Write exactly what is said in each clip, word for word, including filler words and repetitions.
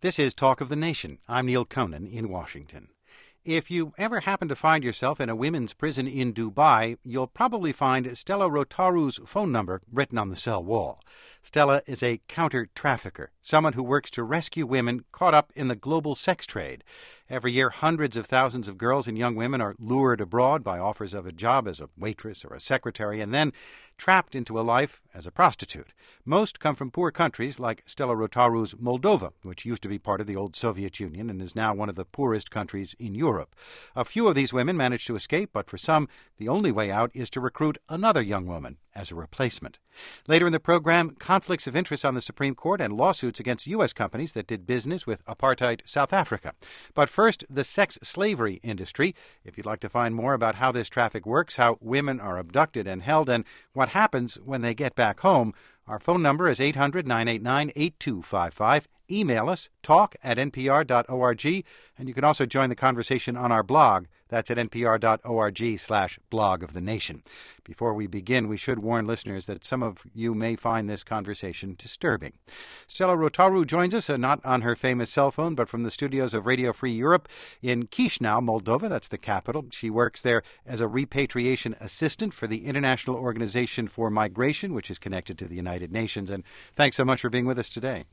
This is Talk of the Nation. I'm Neil Conan in Washington. If you ever happen to find yourself in a women's prison in Dubai, you'll probably find Stella Rotaru's phone number written on the cell wall. Stella is a counter-trafficker, someone who works to rescue women caught up in the global sex trade. Every year, hundreds of thousands of girls and young women are lured abroad by offers of a job as a waitress or a secretary and then trapped into a life as a prostitute. Most come from poor countries like Stella Rotaru's Moldova, which used to be part of the old Soviet Union and is now one of the poorest countries in Europe. A few of these women manage to escape, but for some, the only way out is to recruit another young woman as a replacement. Later in the program, conflicts of interest on the Supreme Court and lawsuits against U S companies that did business with apartheid South Africa. But first, the sex slavery industry. If you'd like to find more about how this traffic works, how women are abducted and held, and what happens when they get back home, our phone number is eight hundred, nine eight nine, eight two five five. Email us, talk at n p r dot org, and you can also join the conversation on our blog. That's at npr.org slash blog of the nation. Before we begin, we should warn listeners that some of you may find this conversation disturbing. Stella Rotaru joins us, uh, not on her famous cell phone, but from the studios of Radio Free Europe in Chisinau, Moldova. That's the capital. She works there as a repatriation assistant for the International Organization for Migration, which is connected to the United Nations. And thanks so much for being with us today.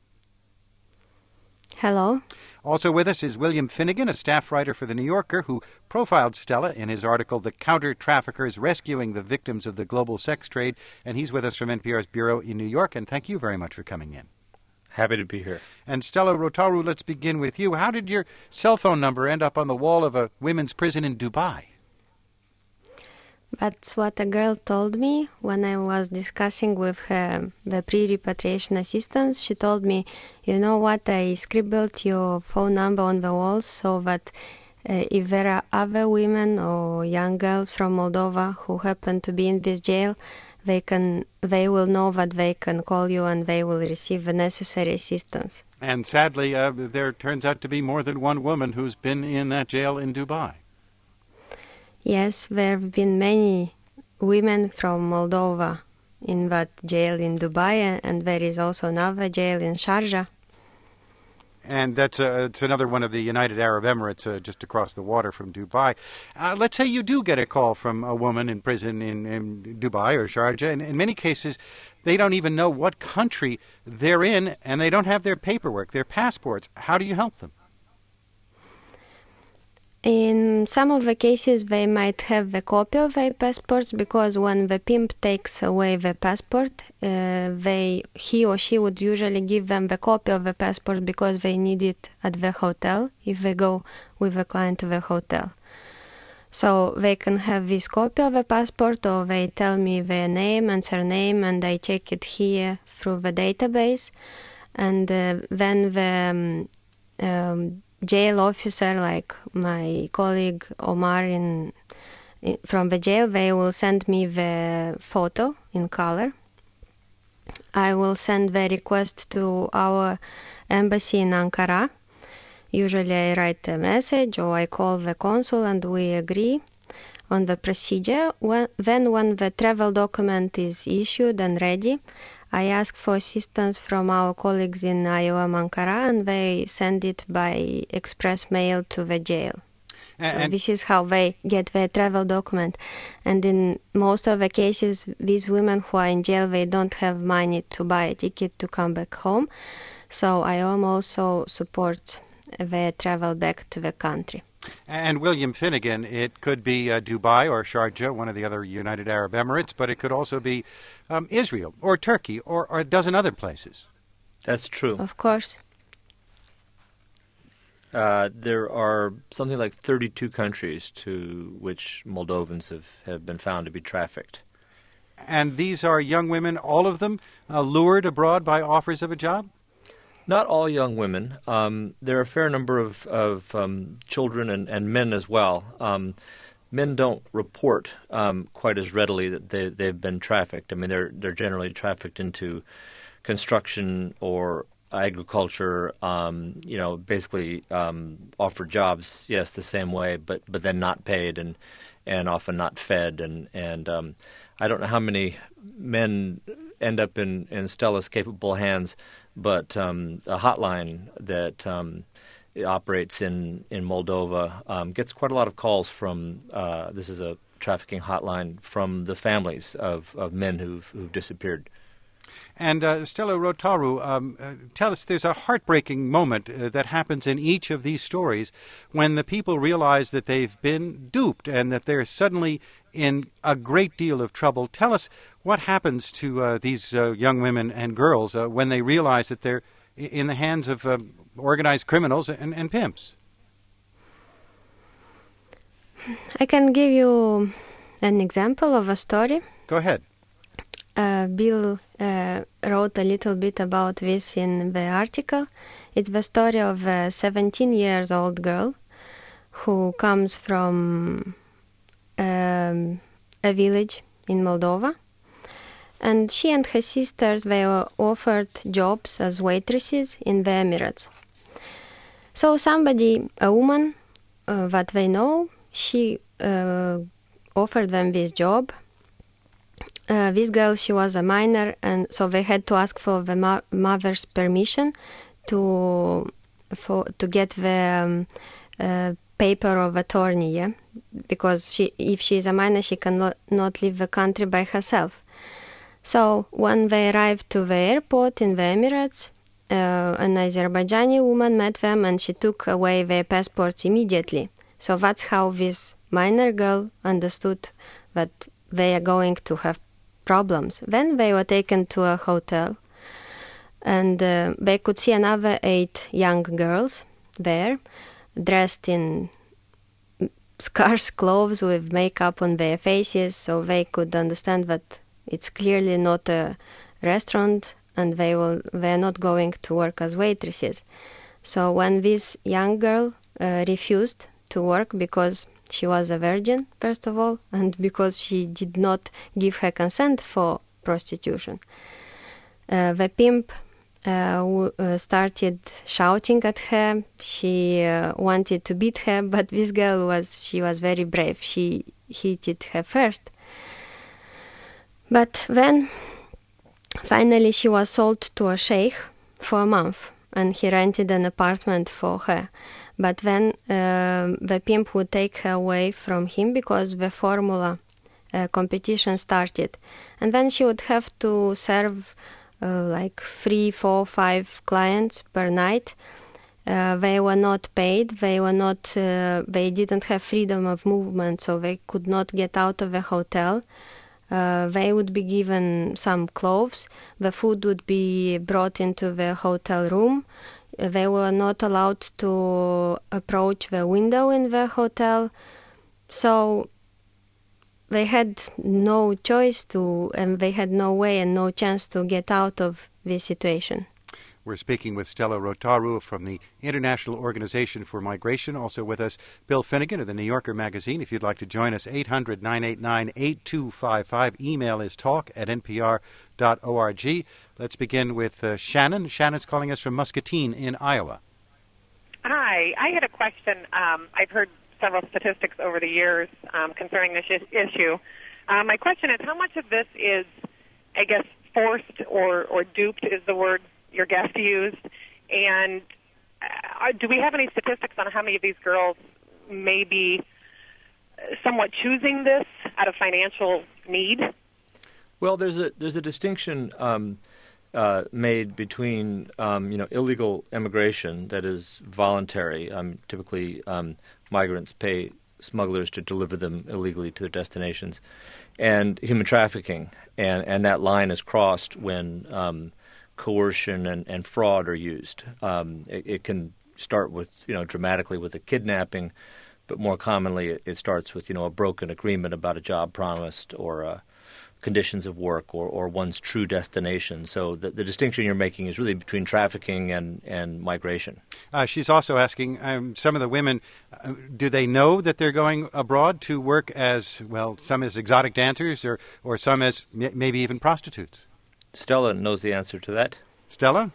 Hello. Also with us is William Finnegan, a staff writer for The New Yorker, who profiled Stella in his article, The Counter-Traffickers Rescuing the Victims of the Global Sex Trade. And he's with us from N P R's Bureau in New York. And thank you very much for coming in. Happy to be here. And Stella Rotaru, let's begin with you. How did your cell phone number end up on the wall of a women's prison in Dubai? That's what a girl told me when I was discussing with her, the pre-repatriation assistants. She told me, you know what, I scribbled your phone number on the walls so that uh, if there are other women or young girls from Moldova who happen to be in this jail, they can, they will know that they can call you and they will receive the necessary assistance. And sadly, uh, there turns out to be more than one woman who's been in that jail in Dubai. Yes, there have been many women from Moldova in that jail in Dubai, and there is also another jail in Sharjah. And that's uh, it's another one of the United Arab Emirates uh, just across the water from Dubai. Uh, let's say you do get a call from a woman in prison in, in Dubai or Sharjah. And in many cases, they don't even know what country they're in, and they don't have their paperwork, their passports. How do you help them? In some of the cases, they might have a copy of their passports because when the pimp takes away the passport, uh, they he or she would usually give them the copy of the passport because they need it at the hotel if they go with the client to the hotel. So they can have this copy of the passport, or they tell me their name and surname, and I check it here through the database, and uh, then the um, um, jail officer, like my colleague Omar in, in from the jail, they will send me the photo in color. I will send the request to our embassy in Ankara. Usually I write a message or I call the consul and we agree on the procedure. When, then when the travel document is issued and ready, I ask for assistance from our colleagues in I O M Ankara, and they send it by express mail to the jail. And, so and this is how they get their travel document. And in most of the cases, these women who are in jail, they don't have money to buy a ticket to come back home. So I O M also supports their travel back to the country. And William Finnegan, it could be uh, Dubai or Sharjah, one of the other United Arab Emirates, but it could also be um, Israel or Turkey or, or a dozen other places. That's true. Of course. Uh, there are something like thirty-two countries to which Moldovans have, have been found to be trafficked. And these are young women, all of them, uh, lured abroad by offers of a job? Not all young women. Um, there are a fair number of, of um, children and, and men as well. Um, men don't report um, quite as readily that they, they've been trafficked. I mean, they're they're generally trafficked into construction or agriculture, um, you know, basically um, offer jobs, yes, the same way, but, but then not paid and and often not fed. And, and um, I don't know how many men end up in, in Stella's capable hands, but um, a hotline that um, operates in, in Moldova um, gets quite a lot of calls from, uh, this is a trafficking hotline, from the families of, of men who've, who've disappeared. And uh, Stella Rotaru, um, uh, tell us, there's a heartbreaking moment uh, that happens in each of these stories when the people realize that they've been duped and that they're suddenly in a great deal of trouble. Tell us what happens to uh, these uh, young women and girls uh, when they realize that they're in the hands of uh, organized criminals and, and pimps. I can give you an example of a story. Go ahead. Uh, Bill uh, wrote a little bit about this in the article. It's the story of a seventeen years old girl who comes from um, a village in Moldova. And she and her sisters, they were offered jobs as waitresses in the Emirates. So somebody, a woman uh, that they know, she uh, offered them this job. Uh, this girl, she was a minor, and so they had to ask for the mo- mother's permission to for to get the um, uh, paper of attorney, yeah? Because she, if she is a minor, she cannot not leave the country by herself. So when they arrived to the airport in the Emirates, uh, an Azerbaijani woman met them, and she took away their passports immediately. So that's how this minor girl understood that they are going to have problems. Then they were taken to a hotel, and uh, they could see another eight young girls there, dressed in scarce clothes with makeup on their faces, so they could understand that it's clearly not a restaurant, and they will they are not going to work as waitresses. So when this young girl uh, refused to work because she was a virgin, first of all, and because she did not give her consent for prostitution. Uh, the pimp uh, w- uh, started shouting at her. She uh, wanted to beat her, but this girl was she was very brave. She hit her first. But then, finally, she was sold to a sheikh for a month, and he rented an apartment for her. But then uh, the pimp would take her away from him because the formula uh, competition started. And then she would have to serve uh, like three, four, five clients per night. Uh, they were not paid. They were not. Uh, they didn't have freedom of movement, so they could not get out of the hotel. Uh, they would be given some clothes. The food would be brought into the hotel room. They were not allowed to approach the window in the hotel. So they had no choice to, and they had no way and no chance to get out of this situation. We're speaking with Stella Rotaru from the International Organization for Migration. Also with us, Bill Finnegan of the New Yorker magazine. If you'd like to join us, eight hundred, nine eight nine, eight two five five. Email is talk at n p r dot org. Let's begin with uh, Shannon. Shannon's calling us from Muscatine in Iowa. Hi. I had a question. Um, I've heard several statistics over the years um, concerning this issue. Uh, my question is, how much of this is, I guess, forced or, or duped is the word your guest used, and uh, do we have any statistics on how many of these girls may be somewhat choosing this out of financial need? Well, there's a there's a distinction um, uh, made between um, you know illegal immigration that is voluntary. Um, typically, um, migrants pay smugglers to deliver them illegally to their destinations, and human trafficking, and and that line is crossed when um, coercion and, and fraud are used. Um, it, it can start with, you know, dramatically with a kidnapping, but more commonly it, it starts with, you know, a broken agreement about a job promised or uh, conditions of work or, or one's true destination. So the, the distinction you're making is really between trafficking and, and migration. Uh, she's also asking, um, some of the women, uh, do they know that they're going abroad to work as, well, some as exotic dancers or, or some as m- maybe even prostitutes? Stella knows the answer to that. Stella?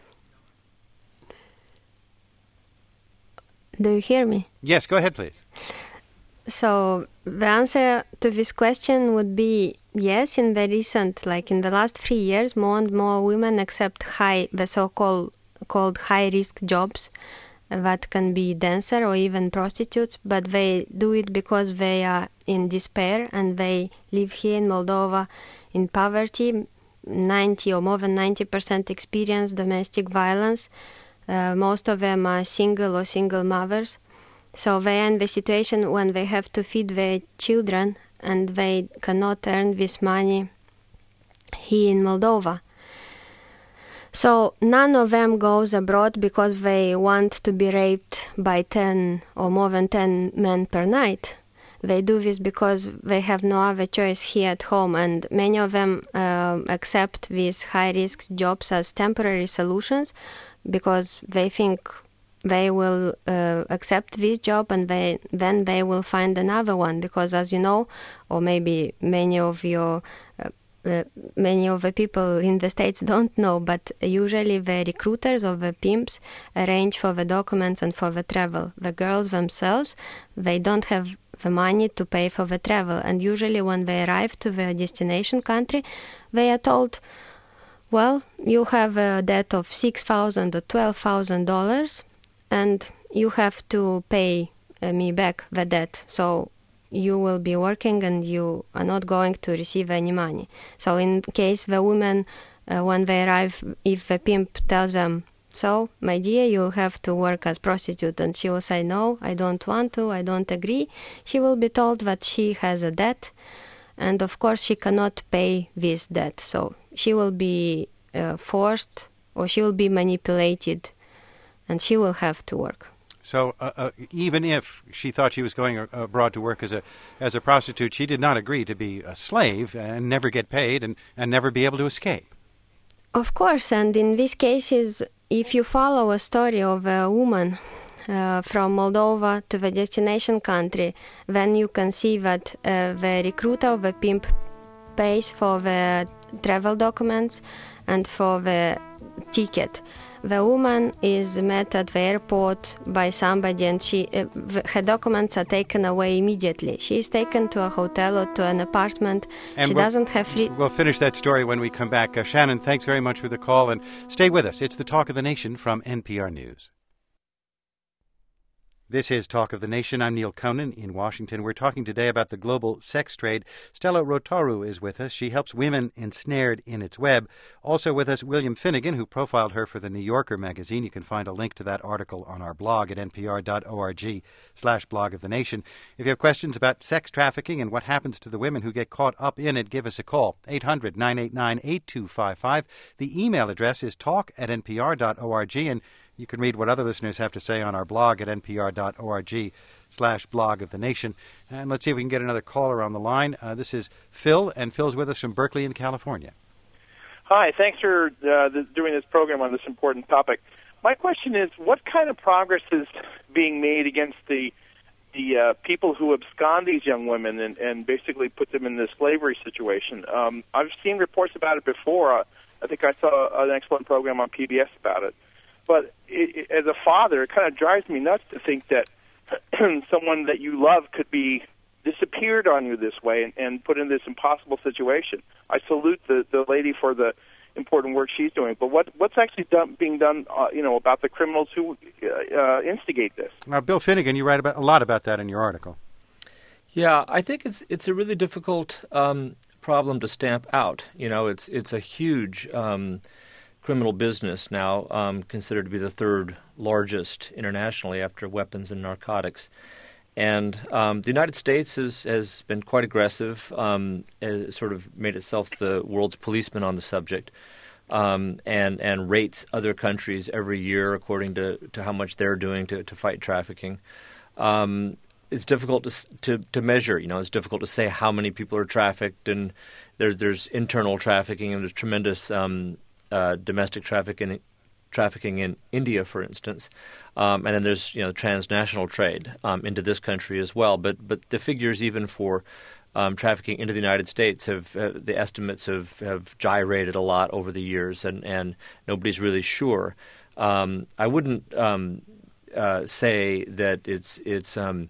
Do you hear me? Yes, go ahead, please. So the answer to this question would be yes. In the recent, like in the last three years, more and more women accept high, the so-called called high-risk jobs that can be dancer or even prostitutes, but they do it because they are in despair and they live here in Moldova in poverty. ninety or more than ninety percent experience domestic violence. Uh, most of them are single or single mothers. So they are in the situation when they have to feed their children and they cannot earn this money here in Moldova. So none of them goes abroad because they want to be raped by ten or more than ten men per night. They do this because they have no other choice here at home, and many of them uh, accept these high-risk jobs as temporary solutions because they think they will uh, accept this job and they, then they will find another one, because as you know, or maybe many of your uh, uh, many of the people in the States don't know, but usually the recruiters or the pimps arrange for the documents and for the travel. The girls themselves, they don't have the money to pay for the travel, and usually when they arrive to the destination country, they are told, well, you have a debt of six thousand or twelve thousand dollars, and you have to pay uh, me back the debt. So you will be working and you are not going to receive any money. So in case the women, uh, when they arrive, if the pimp tells them, so, my dear, you'll have to work as prostitute, and she will say, no, I don't want to, I don't agree, she will be told that she has a debt, and of course she cannot pay this debt. So she will be uh, forced, or she will be manipulated, and she will have to work. So uh, uh, even if she thought she was going uh, abroad to work as a as a prostitute, she did not agree to be a slave and never get paid and, and never be able to escape. Of course, and in these cases, if you follow a story of a woman uh, from Moldova to the destination country, then you can see that uh, the recruiter or the pimp pays for the travel documents and for the ticket. The woman is met at the airport by somebody, and she uh, her documents are taken away immediately. She is taken to a hotel or to an apartment. And she we'll, doesn't have free... We'll finish that story when we come back. Uh, Shannon, thanks very much for the call, and stay with us. It's the Talk of the Nation from N P R News. This is Talk of the Nation. I'm Neil Conan in Washington. We're talking today about the global sex trade. Stella Rotaru is with us. She helps women ensnared in its web. Also with us, William Finnegan, who profiled her for the New Yorker magazine. You can find a link to that article on our blog at npr.org slash blog of the nation. If you have questions about sex trafficking and what happens to the women who get caught up in it, give us a call, eight hundred, nine eight nine, eight two five five. The email address is talk at npr.org, and you can read what other listeners have to say on our blog at npr.org slash blog of the nation. And let's see if we can get another caller on the line. Uh, this is Phil, and Phil's with us from Berkeley in California. Hi, thanks for uh, the, doing this program on this important topic. My question is, what kind of progress is being made against the the uh, people who abscond these young women and, and basically put them in this slavery situation? Um, I've seen reports about it before. Uh, I think I saw an excellent program on P B S about it. But it, it, as a father, it kind of drives me nuts to think that someone that you love could be disappeared on you this way and, and put in this impossible situation. I salute the, the lady for the important work she's doing. But what what's actually done, being done, uh, you know, about the criminals who uh, uh, instigate this? Now, Bill Finnegan, you write about a lot about that in your article. Yeah, I think it's it's a really difficult um, problem to stamp out. You know, it's it's a huge Um, criminal business now, um, considered to be the third largest internationally after weapons and narcotics. And um, the United States has, has been quite aggressive, um, has sort of made itself the world's policeman on the subject, um, and, and rates other countries every year according to, to how much they're doing to, to fight trafficking. Um, it's difficult to, to to measure. You know, it's difficult to say how many people are trafficked, and there's, there's internal trafficking, and there's tremendous um Uh, domestic trafficking, trafficking in India, for instance, um, and then there's you know transnational trade um, into this country as well. But but the figures even for um, trafficking into the United States have uh, the estimates have, have gyrated a lot over the years, and, and nobody's really sure. Um, I wouldn't um, uh, say that it's it's um,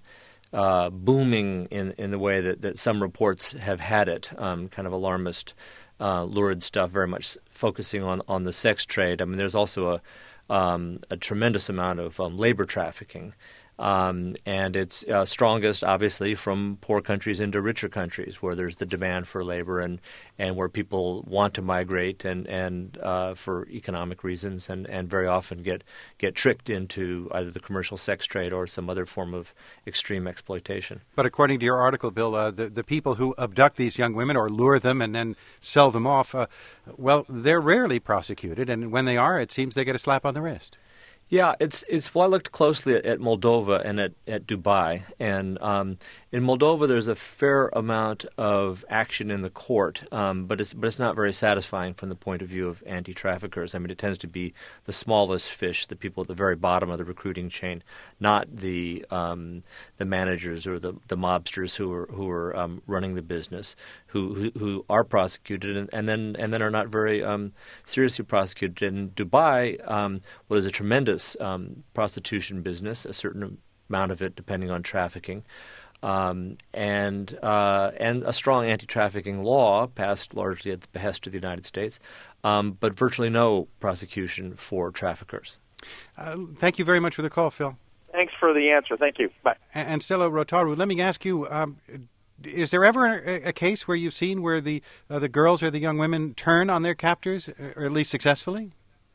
uh, booming in, in the way that, that some reports have had it, um, kind of alarmist, uh, lurid stuff, very much focusing on, on the sex trade. I mean, there's also a um, a tremendous amount of um, labor trafficking. Um, and it's uh, strongest, obviously, from poor countries into richer countries, where there's the demand for labor and, and where people want to migrate and and uh, for economic reasons, and, and very often get get tricked into either the commercial sex trade or some other form of extreme exploitation. But according to your article, Bill, uh, the the people who abduct these young women or lure them and then sell them off, uh, well, they're rarely prosecuted, and when they are, it seems they get a slap on the wrist. Yeah, it's it's. Well, I looked closely at, at Moldova and at, at Dubai, and um, in Moldova there's a fair amount of action in the court, um, but it's but it's not very satisfying from the point of view of anti-traffickers. I mean, it tends to be the smallest fish, the people at the very bottom of the recruiting chain, not the um, the managers or the, the mobsters who are who are um, running the business, who who, who are prosecuted and, and then and then are not very um, seriously prosecuted. In Dubai, um, well, there's a tremendous Um, prostitution business, a certain amount of it depending on trafficking, um, and uh, and a strong anti-trafficking law passed largely at the behest of the United States, um, but virtually no prosecution for traffickers. Uh, thank you very much for the call, Phil. Thanks for the answer. Thank you. Bye. And, and Stella Rotaru, let me ask you, um, is there ever a, a case where you've seen where the uh, the girls or the young women turn on their captors, or at least successfully?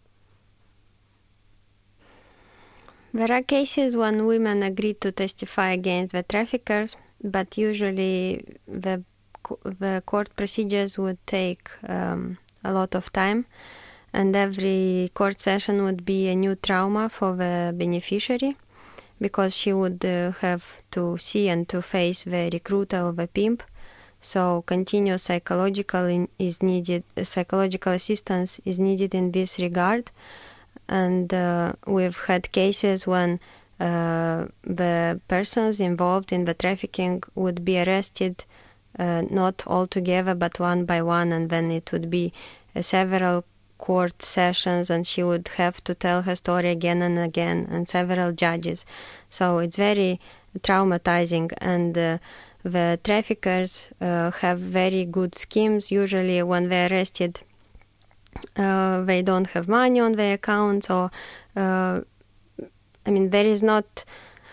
There are cases when women agree to testify against the traffickers, but usually the the court procedures would take um, a lot of time, and every court session would be a new trauma for the beneficiary, because she would uh, have to see and to face the recruiter or the pimp. So continuous psychological in, is needed. Psychological assistance is needed in this regard. And uh, we've had cases when uh, the persons involved in the trafficking would be arrested, uh, not all together, but one by one, and then it would be uh, several court sessions, and she would have to tell her story again and again, and several judges. So it's very traumatizing, and uh, the traffickers uh, have very good schemes. Usually when they're arrested, Uh, they don't have money on their accounts, or uh, I mean, there is not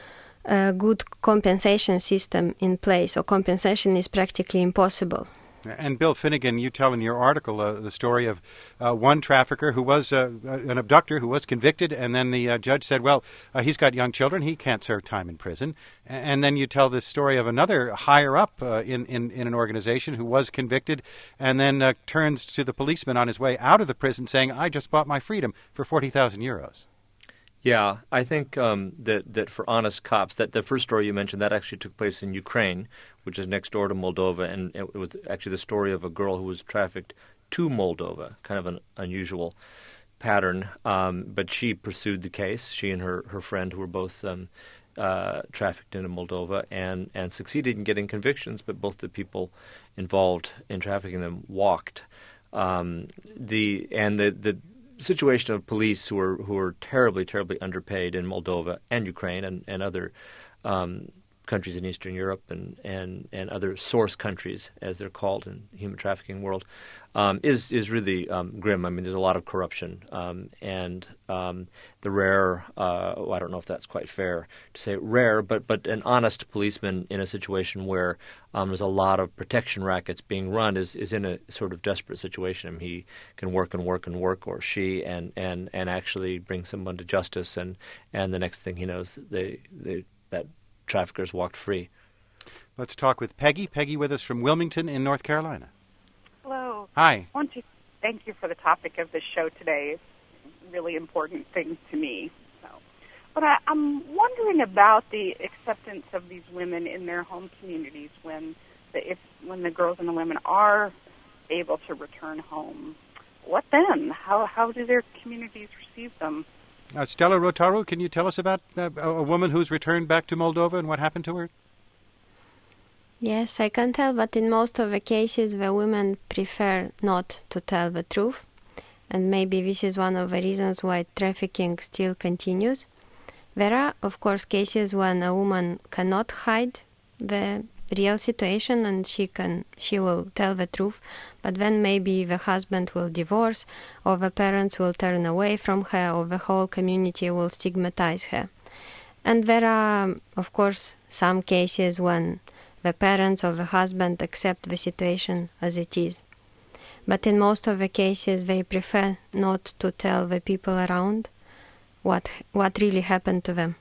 a good compensation system in place, or compensation is practically impossible. And Bill Finnegan, you tell in your article uh, the story of uh, one trafficker who was uh, an abductor who was convicted, and then the uh, judge said, well, uh, he's got young children, he can't serve time in prison. And then you tell the story of another higher up uh, in, in, in an organization who was convicted, and then uh, turns to the policeman on his way out of the prison saying, I just bought my freedom for forty thousand euros. Yeah, I think um, that, that for honest cops, that the first story you mentioned, that actually took place in Ukraine, which is next door to Moldova, and it was actually the story of a girl who was trafficked to Moldova, kind of an unusual pattern, um, but she pursued the case, she and her, her friend, who were both um, uh, trafficked into Moldova, and, and succeeded in getting convictions, but both the people involved in trafficking them walked. Um, the and the the situation of police who are who are terribly, terribly underpaid in Moldova and Ukraine and, and other um, countries in Eastern Europe and, and, and other source countries, as they're called in the human trafficking world, um, is is really um, grim. I mean, there's a lot of corruption, um, and um, the rare, uh, well, I don't know if that's quite fair to say rare, but, but an honest policeman in a situation where um, there's a lot of protection rackets being run is, is in a sort of desperate situation. I mean, he can work and work and work, or she, and, and, and actually bring someone to justice, and, and the next thing he knows, they, they that traffickers walked free. Let's talk with Peggy. Peggy with us from Wilmington in North Carolina. Hello. Hi. I want to thank you for the topic of this show today. It's really important things to me. So, but I, I'm wondering about the acceptance of these women in their home communities when the, if when the girls and the women are able to return home. What then? How how do their communities receive them? Uh, Stella Rotaru, can you tell us about uh, a woman who's returned back to Moldova and what happened to her? Yes, I can tell, but in most of the cases the women prefer not to tell the truth, and maybe this is one of the reasons why trafficking still continues. There are, of course, cases when a woman cannot hide the real situation and she can she will tell the truth, but then maybe the husband will divorce, or the parents will turn away from her, or the whole community will stigmatize her. And there are, of course, some cases when the parents or the husband accept the situation as it is. But in most of the cases, they prefer not to tell the people around what what really happened to them.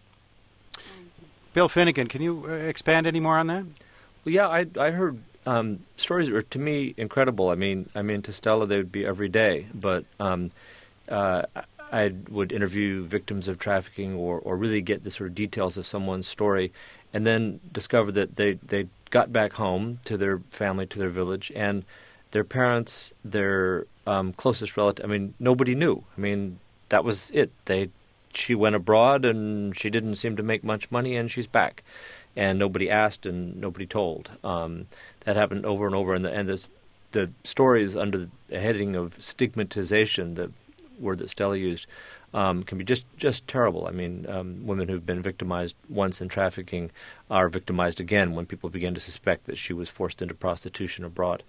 Bill Finnegan, can you uh, expand any more on that? Well, yeah, I I heard um, stories that were, to me, incredible. I mean, I mean, to Stella, they would be every day. But um, uh, I would interview victims of trafficking or, or really get the sort of details of someone's story, and then discover that they, they got back home to their family, to their village, and their parents, their um, closest relative, I mean, nobody knew. I mean, that was it. They, she went abroad, and she didn't seem to make much money, and she's back. And nobody asked, and nobody told. Um, that happened over and over. And the, and the, the stories under the heading of stigmatization, the word that Stella used, um, can be just, just terrible. I mean, um, women who've been victimized once in trafficking are victimized again when people begin to suspect that she was forced into prostitution abroad.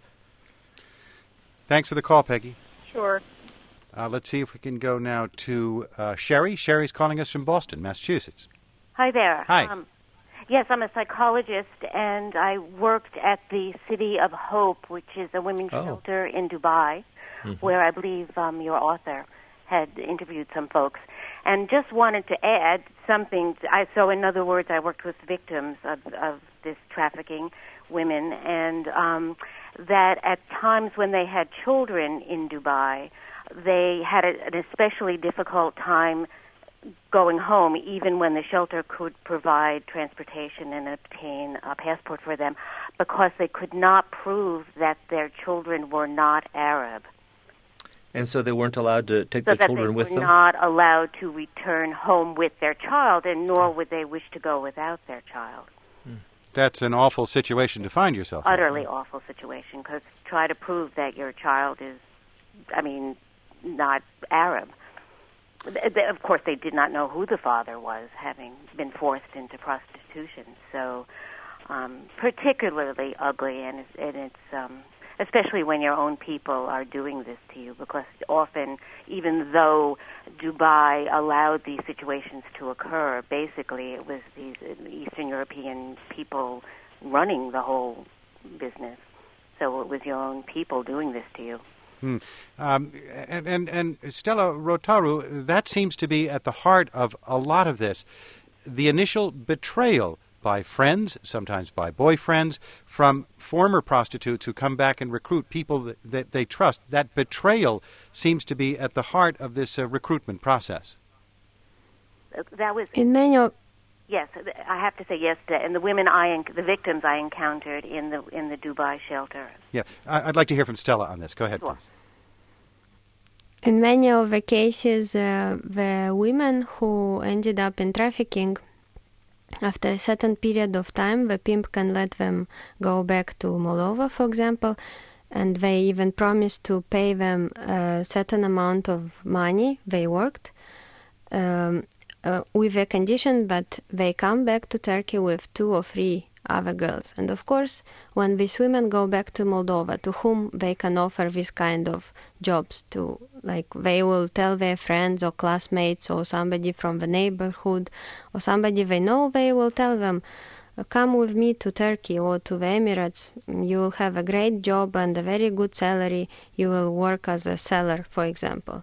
Thanks for the call, Peggy. Sure. Uh, let's see if we can go now to uh, Sherry. Sherry's calling us from Boston, Massachusetts. Hi there. Hi. Um, yes, I'm a psychologist, and I worked at the City of Hope, which is a women's Oh. shelter in Dubai, Mm-hmm. where I believe um, your author had interviewed some folks. And just wanted to add something. I, so, in other words, I worked with victims of, of this trafficking, women, and um, that at times when they had children in Dubai, they had a, an especially difficult time going home, even when the shelter could provide transportation and obtain a passport for them, because they could not prove that their children were not Arab. And so they weren't allowed to take So their that children they with were them? not allowed to return home with their child, and nor would they wish to go without their child. That's an awful situation to find yourself in. Utterly awful situation, because try to prove that your child is, I mean, not Arab. Th- th- Of course, they did not know who the father was, having been forced into prostitution. So, um, particularly ugly, and it's, and it's um, especially when your own people are doing this to you, because often, even though Dubai allowed these situations to occur, basically it was these Eastern European people running the whole business. So it was your own people doing this to you. Hmm. Um, and, and, and Stella Rotaru, that seems to be at the heart of a lot of this. The initial betrayal by friends, sometimes by boyfriends, from former prostitutes who come back and recruit people that, that they trust. That betrayal seems to be at the heart of this uh, recruitment process. That was In many of yes. I have to say yes. To, and the women I, en- the victims I encountered in the in the Dubai shelter. Yeah, I, I'd like to hear from Stella on this. Go ahead, Sure. please. In many of the cases, uh, the women who ended up in trafficking, after a certain period of time, the pimp can let them go back to Moldova, for example, and they even promise to pay them a certain amount of money they worked, um, uh, with a condition that they come back to Turkey with two or three other girls. And of course, when these women go back to Moldova, to whom they can offer this kind of jobs to, like they will tell their friends or classmates or somebody from the neighborhood or somebody they know, they will tell them, come with me to Turkey or to the Emirates, you will have a great job and a very good salary, you will work as a seller, for example.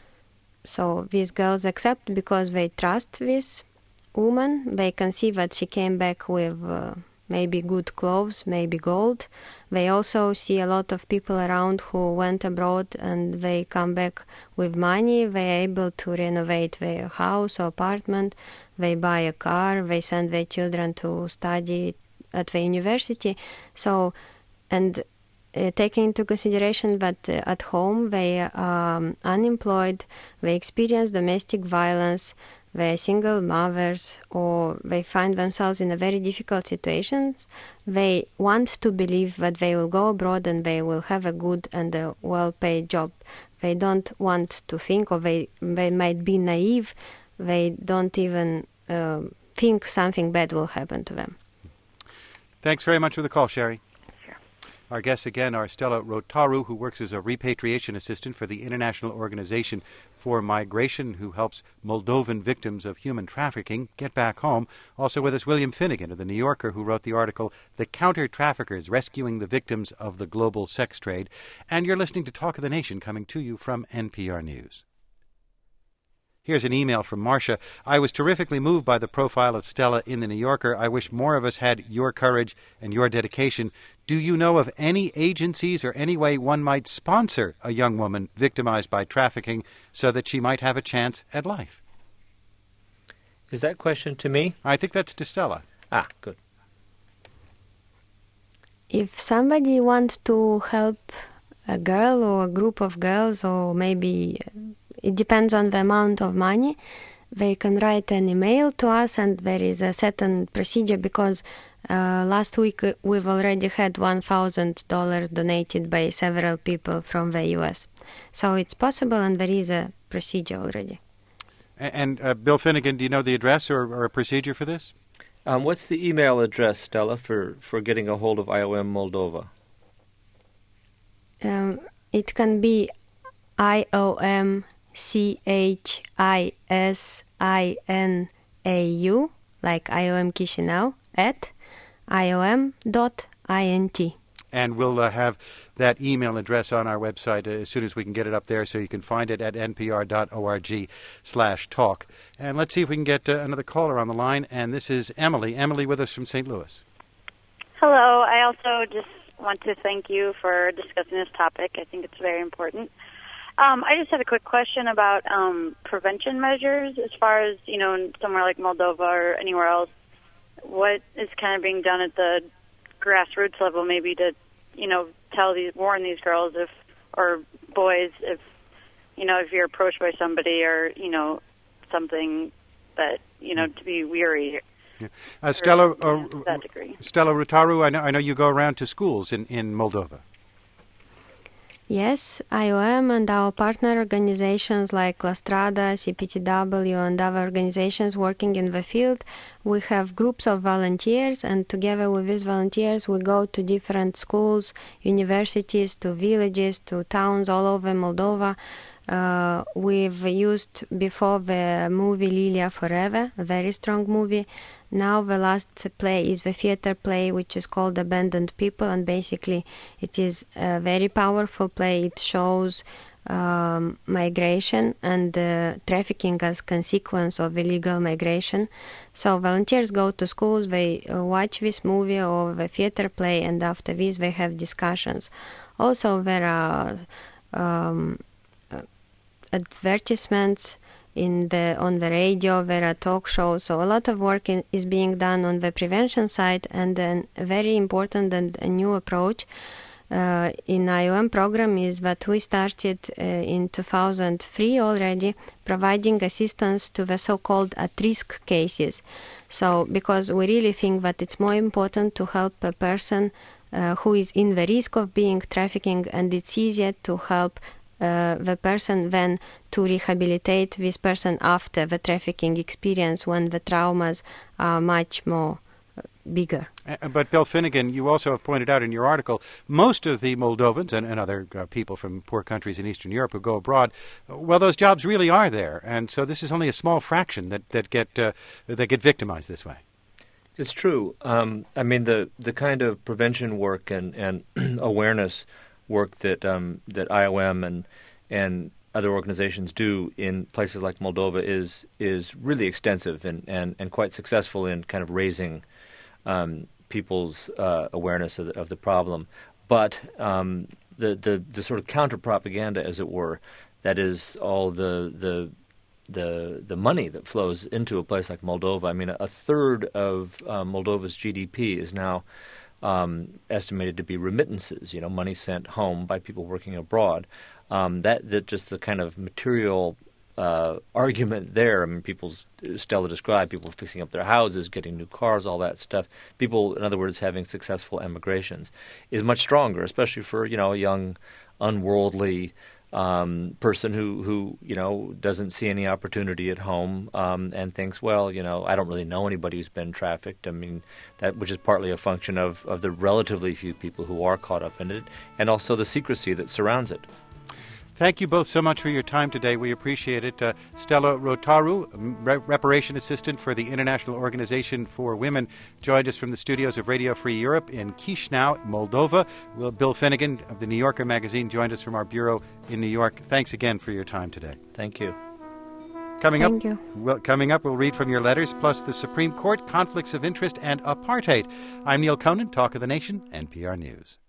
So these girls accept because they trust this woman. They can see that she came back with uh, maybe good clothes, maybe gold. They also see a lot of people around who went abroad and they come back with money. They are able to renovate their house or apartment. They buy a car. They send their children to study at the university. So, and uh, taking into consideration that uh, at home they are um, unemployed, they experience domestic violence, they're single mothers, or they find themselves in a very difficult situations, they want to believe that they will go abroad and they will have a good and a well-paid job. They don't want to think, or they, they might be naive, they don't even uh, think something bad will happen to them. Thanks very much for the call, Sherry. Sure. Our guests again are Stella Rotaru, who works as a repatriation assistant for the International Organization for Migration, who helps Moldovan victims of human trafficking get back home. Also with us, William Finnegan of The New Yorker, who wrote the article, The Counter-Traffickers, Rescuing the Victims of the Global Sex Trade. And you're listening to Talk of the Nation, coming to you from N P R News. Here's an email from Marcia. I was terrifically moved by the profile of Stella in The New Yorker. I wish more of us had your courage and your dedication. Do you know of any agencies or any way one might sponsor a young woman victimized by trafficking so that she might have a chance at life? Is that question to me? I think that's to Stella. Ah, good. If somebody wants to help a girl or a group of girls, or maybe it depends on the amount of money, they can write an email to us, and there is a certain procedure because uh, last week we've already had one thousand dollars donated by several people from the U S. So it's possible, and there is a procedure already. And uh, Bill Finnegan, do you know the address or, or a procedure for this? Um, what's the email address, Stella, for, for getting a hold of I O M Moldova? Um, it can be I O M C H I S I N A U, like I O M Chisinau, at I O M dot I N T. And we'll uh, have that email address on our website uh, as soon as we can get it up there, so you can find it at npr.org slash talk. And let's see if we can get uh, another caller on the line, and this is Emily. Emily with us from Saint Louis. Hello. I also just want to thank you for discussing this topic. I think it's very important. Um, I just had a quick question about um, prevention measures as far as, you know, in somewhere like Moldova or anywhere else. What is kind of being done at the grassroots level, maybe to, you know, tell these, warn these girls if, or boys, if, you know, if you're approached by somebody or, you know, something that, you know, to be weary. Yeah. Uh, Stella, uh, to that degree. Stella Rotaru, I know, I know you go around to schools in, in Moldova. Yes, I O M and our partner organizations like La Strada, C P T W, and other organizations working in the field, we have groups of volunteers, and together with these volunteers we go to different schools, universities, to villages, to towns all over Moldova. Uh, we've used before the movie Lilia Forever, a very strong movie. Now the last play is the theater play, which is called Abandoned People, and basically it is a very powerful play. It shows um, migration and uh, trafficking as consequence of illegal migration. So volunteers go to schools, they uh, watch this movie or the theater play, and after this they have discussions. Also there are um, advertisements in the on the radio, there are talk shows, so a lot of work in, is being done on the prevention side. And then a very important and a new approach uh, in I O M program is that we started uh, in two thousand three already, providing assistance to the so-called at-risk cases. So because we really think that it's more important to help a person uh, who is in the risk of being trafficking, and it's easier to help Uh, the person than to rehabilitate this person after the trafficking experience, when the traumas are much more uh, bigger. Uh, but Bill Finnegan, you also have pointed out in your article, most of the Moldovans and, and other uh, people from poor countries in Eastern Europe who go abroad, well, those jobs really are there, and so this is only a small fraction that that get uh, that get victimized this way. It's true. Um, I mean, the the kind of prevention work and and awareness work that um, that I O M and and other organizations do in places like Moldova is is really extensive and, and, and quite successful in kind of raising um, people's uh, awareness of the, of the problem. But um, the, the the sort of counter propaganda, as it were, that is all the the the the money that flows into a place like Moldova. I mean, a, a third of uh, Moldova's G D P is now Um, estimated to be remittances, you know, money sent home by people working abroad. Um, that that just the kind of material uh, argument there. I mean, people's Stella described people fixing up their houses, getting new cars, all that stuff. People, in other words, having successful emigrations is much stronger, especially for, you know, a young, unworldly um, person who, who, you know, doesn't see any opportunity at home um, and thinks, well, you know, I don't really know anybody who's been trafficked. I mean, that which is partly a function of, of the relatively few people who are caught up in it, and also the secrecy that surrounds it. Thank you both so much for your time today. We appreciate it. Uh, Stella Rotaru, re- Reparation Assistant for the International Organization for Women, joined us from the studios of Radio Free Europe in Chisinau, Moldova. Will Bill Finnegan of the New Yorker magazine joined us from our bureau in New York. Thanks again for your time today. Thank you. Coming Thank up, you. Well, coming up, we'll read from your letters, plus the Supreme Court, conflicts of interest, and apartheid. I'm Neil Conan, Talk of the Nation, N P R News.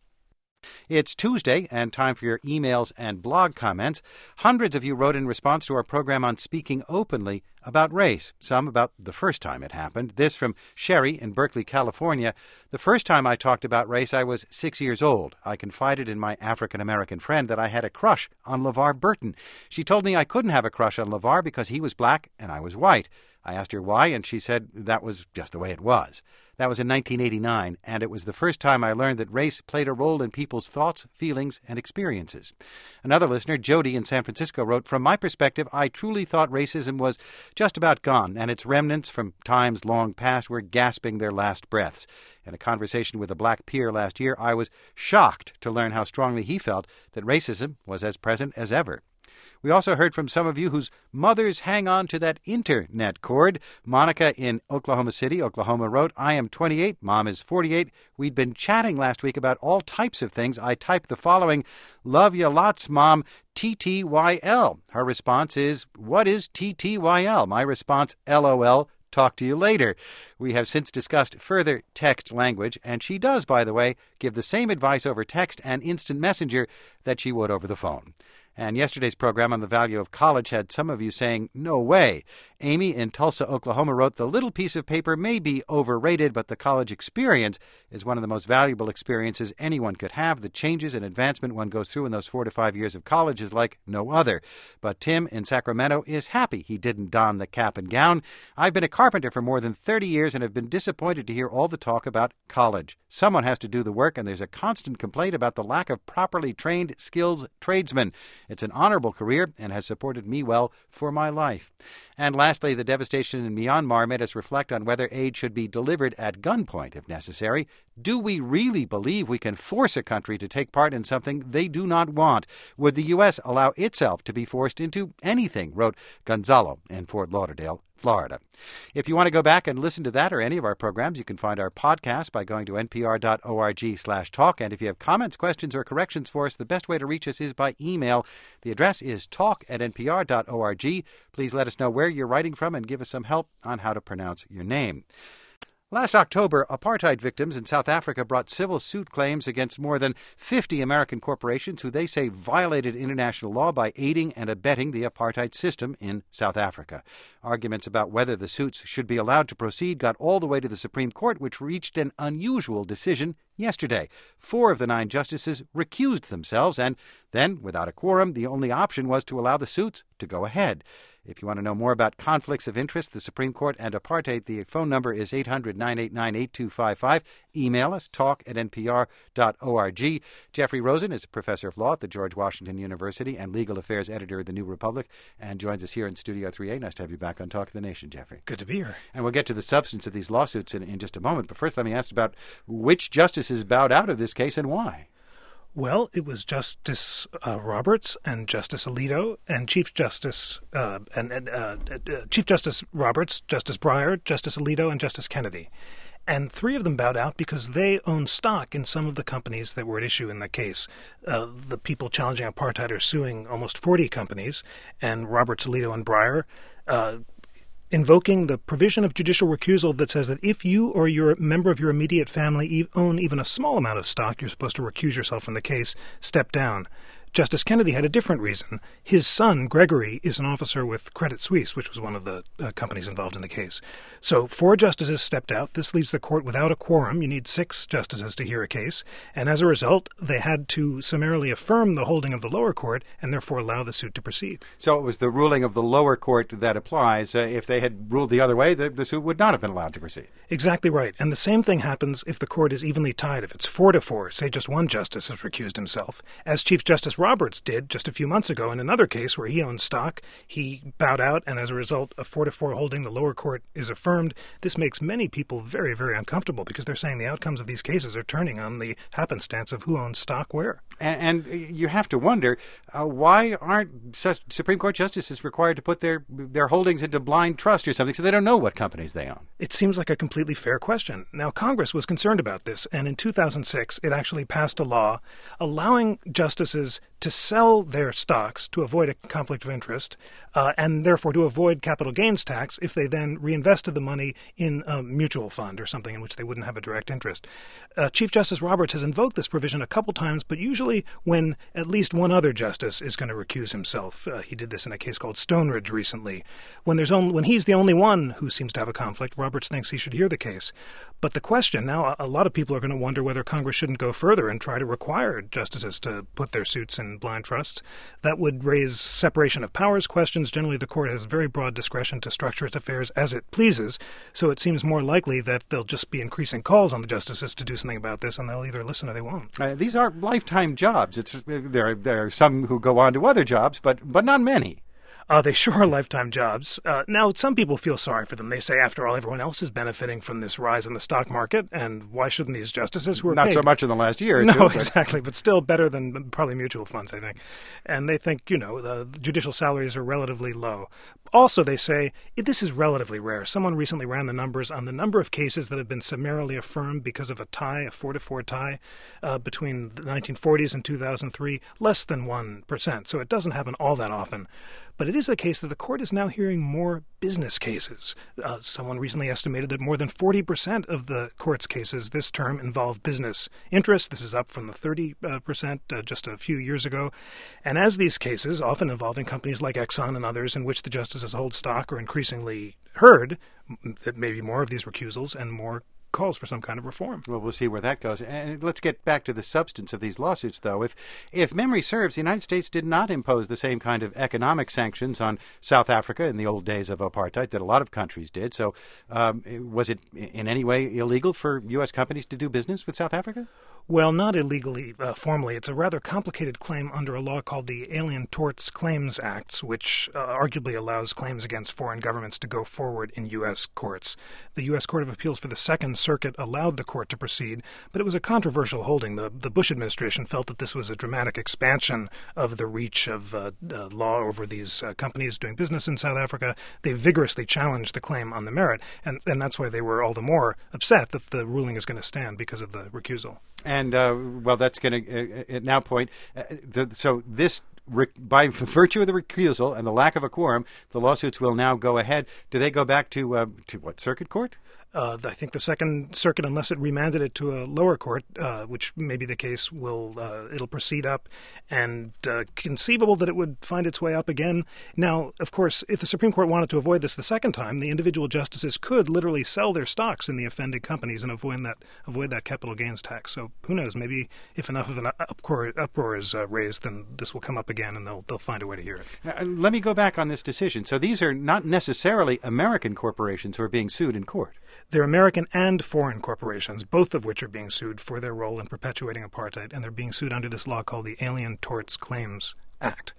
It's Tuesday, and time for your emails and blog comments. Hundreds of you wrote in response to our program on speaking openly about race, some about the first time it happened. This from Sherry in Berkeley, California. The first time I talked about race, I was six years old. I confided in my African-American friend that I had a crush on LeVar Burton. She told me I couldn't have a crush on LeVar because he was black and I was white. I asked her why, and she said that was just the way it was. That was in nineteen eighty-nine, and it was the first time I learned that race played a role in people's thoughts, feelings, and experiences. Another listener, Jody in San Francisco, wrote, from my perspective, I truly thought racism was just about gone, and its remnants from times long past were gasping their last breaths. In a conversation with a black peer last year, I was shocked to learn how strongly he felt that racism was as present as ever. We also heard from some of you whose mothers hang on to that internet cord. Monica in Oklahoma City, Oklahoma wrote, I am twenty-eight, Mom is forty-eight. We'd been chatting last week about all types of things. I typed the following, love ya lots, Mom, T T Y L. Her response is, what is T T Y L? My response, L O L. Talk to you later. We have since discussed further text language, and she does, by the way, give the same advice over text and instant messenger that she would over the phone. And yesterday's program on the value of college had some of you saying, no way. Amy in Tulsa, Oklahoma wrote, the little piece of paper may be overrated, but the college experience is one of the most valuable experiences anyone could have. The changes and advancement one goes through in those four to five years of college is like no other. But Tim in Sacramento is happy he didn't don the cap and gown. I've been a carpenter for more than thirty years and have been disappointed to hear all the talk about college. Someone has to do the work, and there's a constant complaint about the lack of properly trained, skilled tradesmen. It's an honorable career and has supported me well for my life. And lastly, the devastation in Myanmar made us reflect on whether aid should be delivered at gunpoint if necessary. Do we really believe we can force a country to take part in something they do not want? Would the U S allow itself to be forced into anything? Wrote Gonzalo in Fort Lauderdale, Florida. If you want to go back and listen to that or any of our programs, you can find our podcast by going to npr.org slash talk. And if you have comments, questions, or corrections for us, the best way to reach us is by email. The address is talk at npr.org. Please let us know where you're writing from and give us some help on how to pronounce your name. Last October, apartheid victims in South Africa brought civil suit claims against more than fifty American corporations who they say violated international law by aiding and abetting the apartheid system in South Africa. Arguments about whether the suits should be allowed to proceed got all the way to the Supreme Court, which reached an unusual decision yesterday. Four of the nine justices recused themselves, and then, without a quorum, the only option was to allow the suits to go ahead. If you want to know more about conflicts of interest, the Supreme Court, and apartheid, the phone number is eight hundred, nine eight nine, eight two five five. Email us, talk at npr dot org. Jeffrey Rosen is a professor of law at the George Washington University and legal affairs editor of the New Republic and joins us here in Studio three A. Nice to have you back on Talk of the Nation, Jeffrey. Good to be here. And we'll get to the substance of these lawsuits in, in just a moment. But first, let me ask about which justices bowed out of this case and why. Well, it was Justice uh, Roberts and Justice Alito and Chief Justice uh, and, and uh, uh, Chief Justice Roberts, Justice Breyer, Justice Alito, and Justice Kennedy. And three of them bowed out because they own stock in some of the companies that were at issue in the case. Uh, the people challenging apartheid are suing almost forty companies, and Roberts, Alito, and Breyer uh, invoking the provision of judicial recusal that says that if you or your member of your immediate family own even a small amount of stock, you're supposed to recuse yourself from the case, step down. Justice Kennedy had a different reason. His son, Gregory, is an officer with Credit Suisse, which was one of the uh, companies involved in the case. So four justices stepped out. This leaves the court without a quorum. You need six justices to hear a case. And as a result, they had to summarily affirm the holding of the lower court and therefore allow the suit to proceed. So it was the ruling of the lower court that applies. Uh, if they had ruled the other way, the, the suit would not have been allowed to proceed. Exactly right. And the same thing happens if the court is evenly tied. If it's four to four, say just one justice has recused himself. As Chief Justice Justice Roberts did just a few months ago in another case where he owned stock. He bowed out, and as a result, a four to four holding, the lower court is affirmed. This makes many people very, very uncomfortable because they're saying the outcomes of these cases are turning on the happenstance of who owns stock where. And, and you have to wonder, uh, why aren't Supreme Court justices required to put their their holdings into blind trust or something so they don't know what companies they own? It seems like a completely fair question. Now, Congress was concerned about this, and in two thousand six, it actually passed a law allowing justices to sell their stocks to avoid a conflict of interest uh, and therefore to avoid capital gains tax if they then reinvested the money in a mutual fund or something in which they wouldn't have a direct interest. Uh, Chief Justice Roberts has invoked this provision a couple times, but usually when at least one other justice is going to recuse himself. Uh, he did this in a case called Stoneridge recently. When there's only, when he's the only one who seems to have a conflict, Roberts thinks he should hear the case. But the question now, a lot of people are going to wonder whether Congress shouldn't go further and try to require justices to put their suits in blind trusts. That would raise separation of powers questions. Generally, the court has very broad discretion to structure its affairs as it pleases, so it seems more likely that there'll just be increasing calls on the justices to do something about this, and they'll either listen or they won't. Uh, these are lifetime jobs. It's, there, there are some who go on to other jobs, but, but not many. Uh, they sure are lifetime jobs. Uh, now, some people feel sorry for them. They say, after all, everyone else is benefiting from this rise in the stock market, and why shouldn't these justices who are Not paid? so much in the last year or no, two. But... exactly, but still better than probably mutual funds, I think. And they think, you know, the judicial salaries are relatively low. Also, they say, this is relatively rare. Someone recently ran the numbers on the number of cases that have been summarily affirmed because of a tie, a four to four tie, uh, between the nineteen forties and two thousand three, less than one percent. So it doesn't happen all that often. But it is the case that the court is now hearing more business cases. Uh, someone recently estimated that more than forty percent of the court's cases this term involve business interests. This is up from the thirty percent uh, just a few years ago. And as these cases, often involving companies like Exxon and others in which the justices hold stock, are increasingly heard, that maybe more of these recusals and more calls for some kind of reform. Well, we'll see where that goes. And let's get back to the substance of these lawsuits, though. If if memory serves, the United States did not impose the same kind of economic sanctions on South Africa in the old days of apartheid that a lot of countries did. So um, was it in any way illegal for U S companies to do business with South Africa? Well, not illegally, uh, formally. It's a rather complicated claim under a law called the Alien Torts Claims Act, which uh, arguably allows claims against foreign governments to go forward in U S courts. The U S Court of Appeals for the Second Circuit allowed the court to proceed, but it was a controversial holding. The, the Bush administration felt that this was a dramatic expansion of the reach of uh, uh, law over these uh, companies doing business in South Africa. They vigorously challenged the claim on the merit, and, and that's why they were all the more upset that the ruling is going to stand because of the recusal. And, uh, well, that's going to, uh, at now point, uh, the, so this, rec- by virtue of the recusal and the lack of a quorum, the lawsuits will now go ahead. Do they go back to, uh, to what, circuit court? Uh, I think the Second Circuit, unless it remanded it to a lower court, uh, which may be the case, will uh, it'll proceed up, and uh, conceivable that it would find its way up again. Now, of course, if the Supreme Court wanted to avoid this the second time, the individual justices could literally sell their stocks in the offended companies and avoid that avoid that capital gains tax. So who knows? Maybe if enough of an uproar, uproar is uh, raised, then this will come up again, and they'll they'll find a way to hear it. Uh, let me go back on this decision. So these are not necessarily American corporations who are being sued in court. They're American and foreign corporations, both of which are being sued for their role in perpetuating apartheid, and they're being sued under this law called the Alien Torts Claims Act.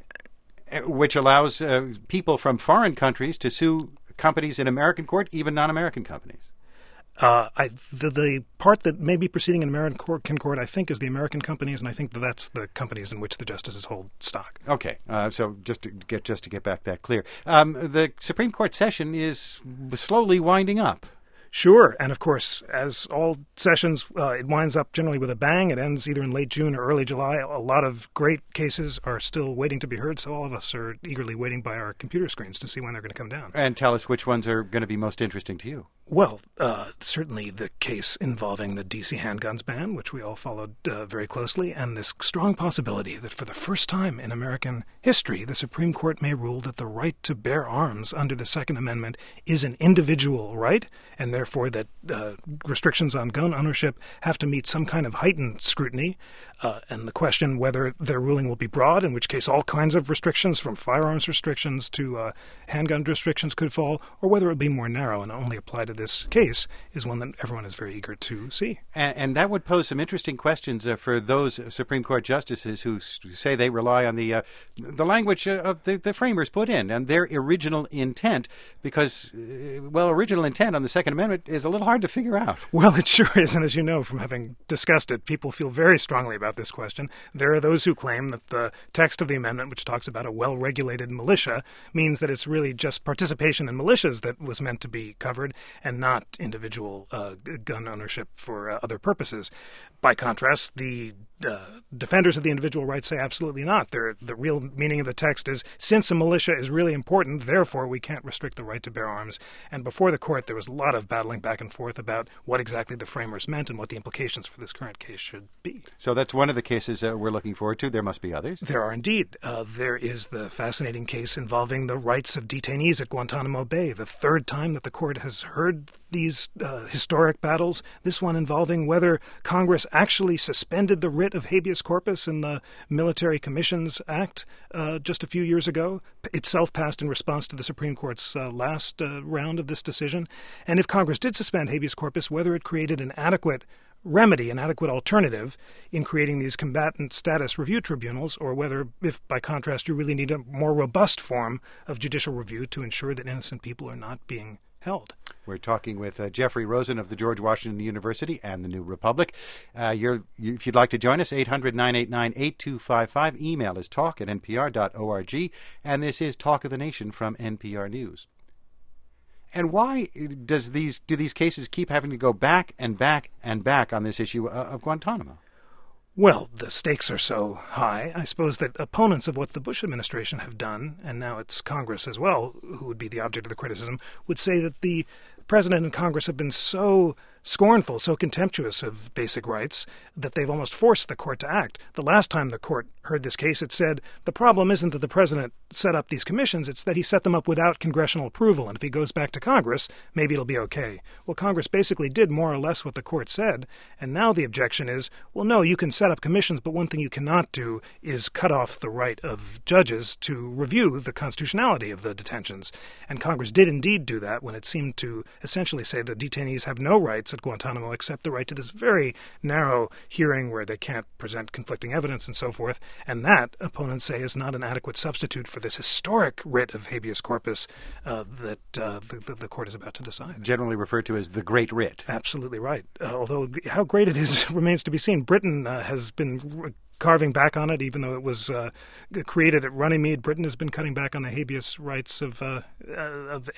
Which allows uh, people from foreign countries to sue companies in American court, even non-American companies. Uh, I, the, the part that may be proceeding in American court, court, I think, is the American companies, and I think that that's the companies in which the justices hold stock. Okay, uh, so just to get just to get back that clear, um, the Supreme Court session is slowly winding up. Sure, and of course, as all sessions, uh, it winds up generally with a bang. It ends either in late June or early July. A lot of great cases are still waiting to be heard, so all of us are eagerly waiting by our computer screens to see when they're going to come down. And tell us which ones are going to be most interesting to you. Well, uh, certainly the case involving the D C handguns ban, which we all followed uh, very closely, and this strong possibility that for the first time in American history, the Supreme Court may rule that the right to bear arms under the Second Amendment is an individual right, and therefore that uh, restrictions on gun ownership have to meet some kind of heightened scrutiny, uh, and the question whether their ruling will be broad, in which case all kinds of restrictions, from firearms restrictions to uh, handgun restrictions, could fall, or whether it would be more narrow and only apply to this case, is one that everyone is very eager to see. And, and that would pose some interesting questions uh, for those Supreme Court justices who s- say they rely on the uh, the language uh, of the, the framers put in and their original intent, because, uh, well, original intent on the Second Amendment is a little hard to figure out. Well, it sure is, and as you know from having discussed it, people feel very strongly about this question. There are those who claim that the text of the amendment, which talks about a well-regulated militia, means that it's really just participation in militias that was meant to be covered and not individual uh, gun ownership for uh, other purposes. By contrast, the uh, defenders of the individual rights say absolutely not. They're, the real meaning of the text is, since a militia is really important, therefore we can't restrict the right to bear arms. And before the court, there was a lot of battling back and forth about what exactly the framers meant and what the implications for this current case should be. So that's one of the cases uh, we're looking forward to. There must be others. There are indeed. Uh, there is the fascinating case involving the rights of detainees at Guantanamo Bay, the third time that the court has heard these uh, historic battles, this one involving whether Congress actually suspended the writ of habeas corpus in the Military Commissions Act uh, just a few years ago, itself passed in response to the Supreme Court's uh, last uh, round of this decision. And if Congress did suspend habeas corpus, whether it created an adequate remedy, an adequate alternative in creating these combatant status review tribunals, or whether, if by contrast, you really need a more robust form of judicial review to ensure that innocent people are not being held. We're talking with uh, Jeffrey Rosen of the George Washington University and the New Republic. Uh, you're, you, if you'd like to join us, eight hundred, nine eight nine, eight two five five. Email is talk at n p r dot org. And this is Talk of the Nation from N P R News. And why does these do these cases keep having to go back and back and back on this issue uh, of Guantanamo? Well, the stakes are so high, I suppose, that opponents of what the Bush administration have done, and now it's Congress as well, who would be the object of the criticism, would say that the President and Congress have been so scornful, so contemptuous of basic rights, that they've almost forced the court to act. The last time the court heard this case, it said the problem isn't that the president set up these commissions, it's that he set them up without congressional approval, and if he goes back to Congress, maybe it'll be okay. Well, Congress basically did more or less what the court said, and now the objection is, well, no, you can set up commissions, but one thing you cannot do is cut off the right of judges to review the constitutionality of the detentions. And Congress did indeed do that when it seemed to essentially say that detainees have no rights at Guantanamo except the right to this very narrow hearing where they can't present conflicting evidence and so forth. And that, opponents say, is not an adequate substitute for this historic writ of habeas corpus uh, that uh, the, the court is about to decide. Generally referred to as the Great Writ. Absolutely right. Uh, although how great it is remains to be seen. Britain uh, has been carving back on it, even though it was uh, created at Runnymede. Britain has been cutting back on the habeas rights of uh, of,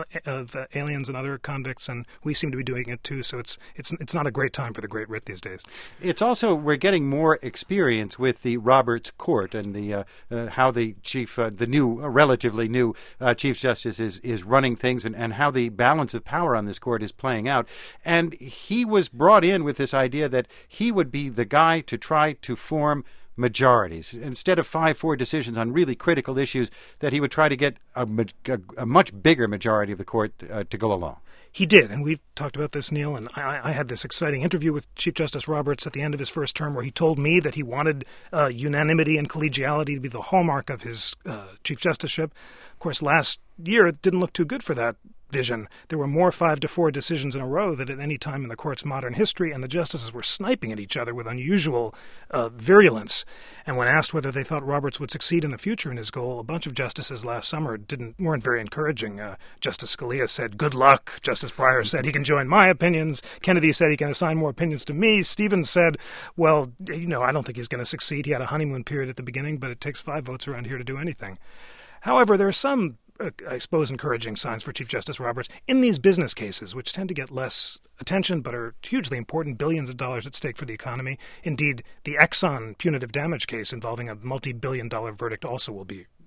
of uh, aliens and other convicts, and we seem to be doing it too. So it's it's it's not a great time for the Great Writ these days. It's also, we're getting more experience with the Roberts Court and the uh, uh, how the chief, uh, the new, uh, relatively new uh, Chief Justice is is running things, and, and how the balance of power on this court is playing out. And he was brought in with this idea that he would be the guy to try to form majorities instead of five four decisions on really critical issues, that he would try to get a, a, a much bigger majority of the court uh, to go along. He did, and we've talked about this, Neil, and I, I had this exciting interview with Chief Justice Roberts at the end of his first term where he told me that he wanted uh, unanimity and collegiality to be the hallmark of his uh, Chief Justiceship. Of course, last year it didn't look too good for that vision. There were more five to four decisions in a row than at any time in the court's modern history, and the justices were sniping at each other with unusual uh, virulence. And when asked whether they thought Roberts would succeed in the future in his goal, a bunch of justices last summer didn't weren't very encouraging. Uh, Justice Scalia said, "Good luck." Justice Breyer said, "He can join my opinions." Kennedy said, "He can assign more opinions to me." Stevens said, "Well, you know, I don't think he's going to succeed. He had a honeymoon period at the beginning, but it takes five votes around here to do anything." However, there are some I suppose, encouraging signs for Chief Justice Roberts in these business cases, which tend to get less attention but are hugely important, billions of dollars at stake for the economy. Indeed, the Exxon punitive damage case involving a multi-billion dollar verdict also will be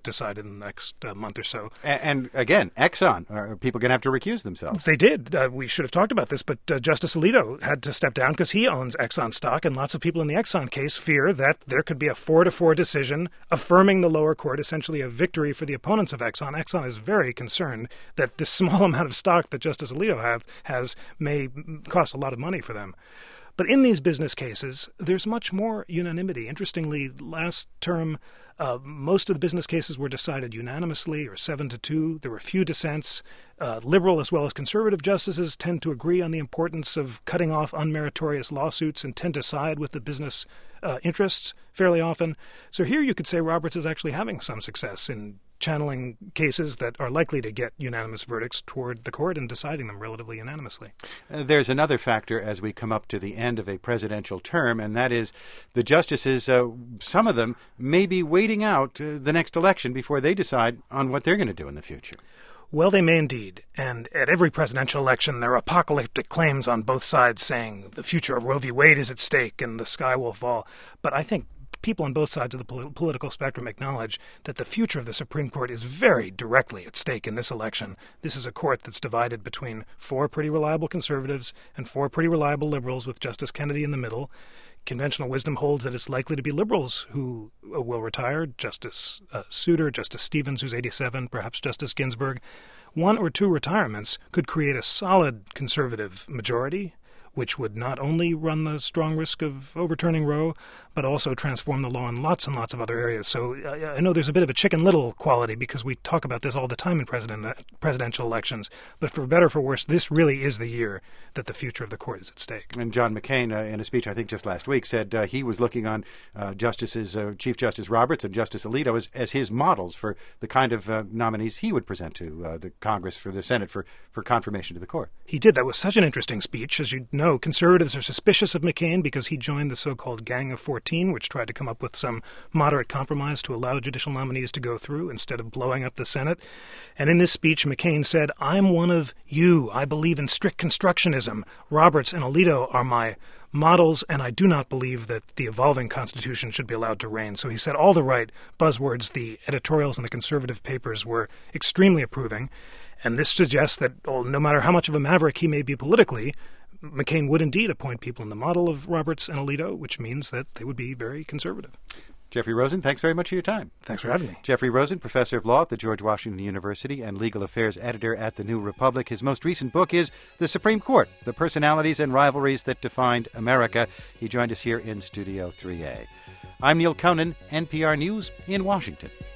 decided in the next uh, month or so. And, and again, Exxon, are people going to have to recuse themselves? They did. Uh, we should have talked about this, but uh, Justice Alito had to step down because he owns Exxon stock, and lots of people in the Exxon case fear that there could be a four to four decision affirming the lower court, essentially a victory for the opponents of Exxon. Exxon is very concerned that this small amount of stock that Justice Alito have, has may cost a lot of money for them. But in these business cases, there's much more unanimity. Interestingly, last term, uh, most of the business cases were decided unanimously, or seven to two. There were few dissents. Uh, liberal as well as conservative justices tend to agree on the importance of cutting off unmeritorious lawsuits and tend to side with the business uh, interests fairly often. So here you could say Roberts is actually having some success in channeling cases that are likely to get unanimous verdicts toward the court and deciding them relatively unanimously. Uh, there's another factor as we come up to the end of a presidential term, and that is the justices, uh, some of them may be waiting out uh, the next election before they decide on what they're going to do in the future. Well, they may indeed. And at every presidential election, there are apocalyptic claims on both sides saying the future of Roe v. Wade is at stake and the sky will fall. But I think people on both sides of the pol- political spectrum acknowledge that the future of the Supreme Court is very directly at stake in this election. This is a court that's divided between four pretty reliable conservatives and four pretty reliable liberals, with Justice Kennedy in the middle. Conventional wisdom holds that it's likely to be liberals who uh, will retire, Justice uh, Souter, Justice Stevens, who's eighty-seven, perhaps Justice Ginsburg. One or two retirements could create a solid conservative majority, which would not only run the strong risk of overturning Roe, but also transform the law in lots and lots of other areas. So I, I know there's a bit of a Chicken Little quality because we talk about this all the time in president, presidential elections. But for better or for worse, this really is the year that the future of the court is at stake. And John McCain, uh, in a speech I think just last week, said uh, he was looking on uh, Justices, uh, Chief Justice Roberts and Justice Alito as, as his models for the kind of uh, nominees he would present to uh, the Congress, for the Senate, for, for confirmation to the court. He did. That was such an interesting speech. As you know, conservatives are suspicious of McCain because he joined the so-called Gang of fourteen, which tried to come up with some moderate compromise to allow judicial nominees to go through instead of blowing up the Senate. And in this speech, McCain said, "I'm one of you. I believe in strict constructionism. Roberts and Alito are my models, and I do not believe that the evolving Constitution should be allowed to reign." So he said all the right buzzwords the editorials in the conservative papers were extremely approving. And this suggests that oh, no matter how much of a maverick he may be politically, McCain would indeed appoint people in the model of Roberts and Alito, which means that they would be very conservative. Jeffrey Rosen, thanks very much for your time. Thanks for having me. Jeffrey Rosen, professor of law at the George Washington University and legal affairs editor at the New Republic. His most recent book is The Supreme Court, The Personalities and Rivalries That Defined America. He joined us here in Studio three A. I'm Neil Conan, N P R News in Washington.